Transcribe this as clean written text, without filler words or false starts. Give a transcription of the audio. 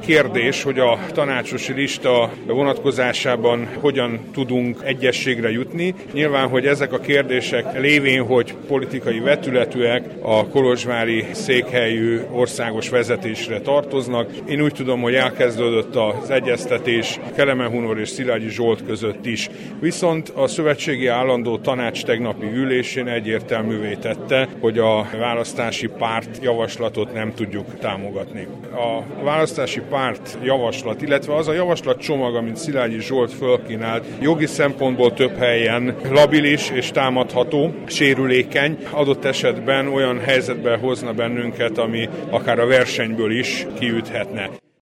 kérdés, hogy a tanácsosi lista vonatkozásában hogyan tudunk egyességre jutni. Nyilván, hogy ezek a kérdések lévén, hogy politikai vetületűek, a kolozsvári székhelyű országos vezetésre tartoznak. Én úgy tudom, hogy elkezdődött az egyeztetés Kelemen Hunor és Szilágyi Zsolt között is. Viszont a szövetségi állandó tanács tegnapi ülésén egyértelművé tette, hogy a választási párt javaslatot nem tudjuk támogatni. A választási párt javaslat, illetve az a javaslatcsomag, amit Szilágyi Zsolt fölkínált, jogi szempontból több helyen labilis és támadható, sérülékeny, adott esetben olyan helyzetbe hozna bennünket, ami akár a versenyből is kiüthetne.